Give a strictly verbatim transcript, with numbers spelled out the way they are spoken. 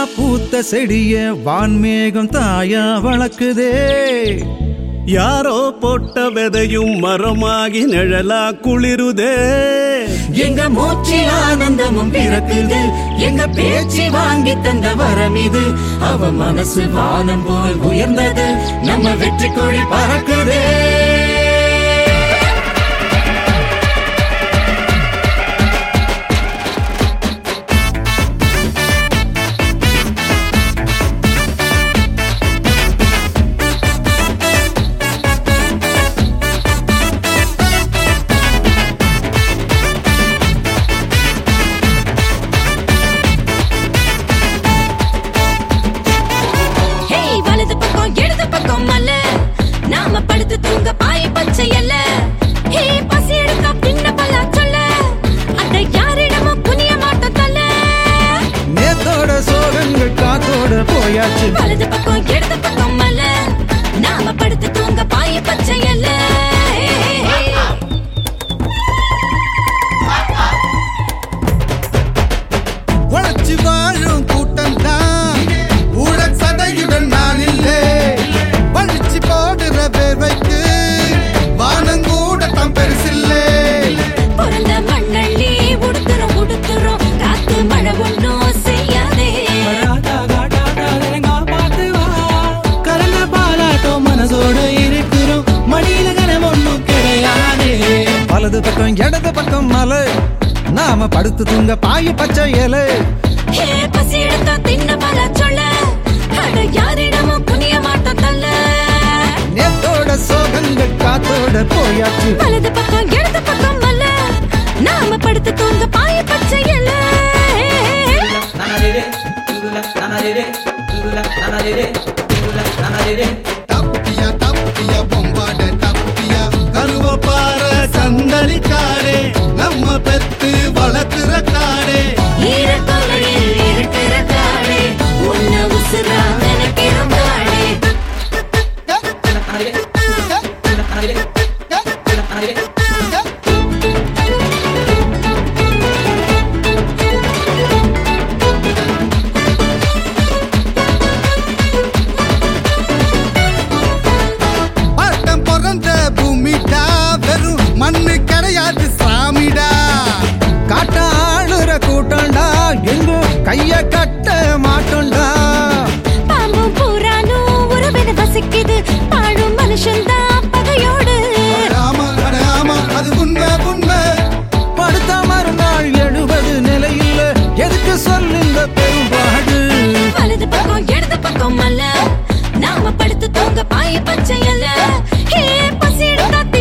பூத்த செடிய வான்மேகம் தாயா வளர்க்குதே. யாரோ போட்ட விதையும் மரமாகி நிழலா குளிருதே. எங்க மூச்சு ஆனந்தமும் பிறக்குது, எங்க பேச்சு வாங்கி தந்த வரம் இது. அவ மனசு வானம் போல் உயர்ந்தது, நம்ம வெற்றி கொடி பறக்குதே. நாம படுத்து தூங்க பாய பச்சை அல்ல. ஹே பசி எடுக்க பின்ன பல்லா சொல்ல, அட யாரிடமும் புனிய மாட்டோம் தல்ல. நேத்தோட சோகங்கள் காத்தோட போயாச்சு. வலது பக்கம் இடது பக்கம் அல்ல, நாம படுத்து தூங்க பாய பச்சை அல்ல. உழைச்சி வாழும் கூட்டம் தான் ஊழல் சதையுடன் நான் இல்லை. வழிச்சு போடுற வேர்வைக்கு வானங்கூட தம் பெருசில்லை. பிறந்த மண்ணள்ளி உடுத்துறோம் உடுத்துறோம், காத்து மழை ஒன்றும் செய்யாதே. கலந்த பாலாட்டம் மனசோட இருக்கிறோம், மடியில கனம் ஒன்றும் கிடையாதே. வலது பக்கம் இடது பக்கம் மலை, நாம படுத்து தூங்க பாய பச்சை இலை. ஹே பசி எடுக்க தின்ன பல்லா சொல்ல, அட யாரிடமும் புனிய மாட்டோம் தல்ல. நேத்தோட சோகங்கள் காத்தோட போயாச்சு. வலது பக்கம் இடது பக்கம் அல்ல, நாம படுத்து தூங்க பாய பச்சை அல்ல. தப்பியா தப்பியா பொம்பாட தப்பியா கருவ பாற சந்தலி காடே, நம்ம பெத்து வளர்க்கிற காடே. ஈரத்தொலையில் இருக்கிற காடே, உன்ன உசுரா நினைக்கிறோம் காடே. பட்டம் பிறந்த பூமிடா, வெறும் மண்ணு கிடையாது சாமிடா. காட்ட ஆளுற கூட்டம்டா, எங்கும் கைய கட்ட மாட்டோம்டா. பாம்பும் பூரானும் உறவின வசிக்குது, பாழும் மனுஷன்தான் பகையோடு. ஆமா அட ஆமா, அது உண்மை உண்மை. படுத்த மறுநாள் எழுபது நிலையில் எதுக்கு சொல்லுங்க பெரும்பாடு. வலது பக்கம் இடது பக்கம் அல்ல, நாம படுத்து தூங்க பாய பச்சை அல்ல. ஹே பசி எடுக்க